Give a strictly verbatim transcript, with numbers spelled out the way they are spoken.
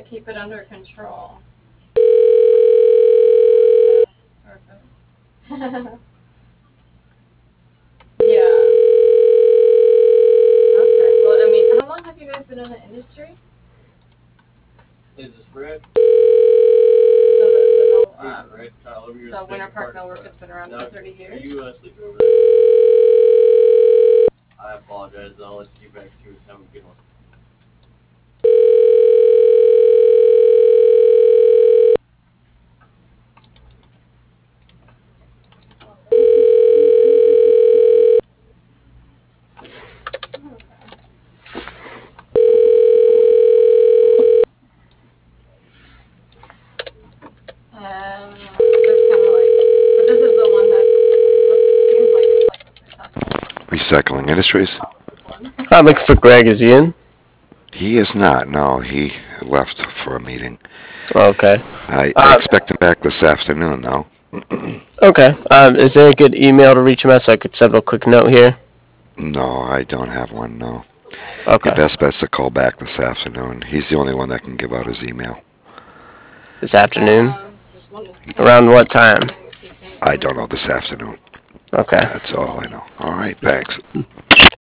keep it under control. Perfect. Yeah. Okay. Well, I mean, how long have you guys been in the industry? Is this Red? So the, the, mill, Here's um, Red. Kyle, over here. the Winter Park Park. Millwork has been around No, for thirty years. You uh, sleep over there. I apologize. I'll let you get back to it. Have a good one. Um, there's kind of like, but this is the one that it seems like it's like the successful Recycling Industries? one. I'm looking for Greg. Is he in? He is not. No, he left for a meeting. Okay. I, I Uh, expect him back this afternoon, though. okay. Um, is there a good email to reach him at so I could send him a quick note here? No, I don't have one, no. Your Okay. best bet's to call back this afternoon. He's the only one that can give out his email. This afternoon? Um, just wanted to check Around what if time? anything I don't know this afternoon. Okay. That's all I know. All right, thanks.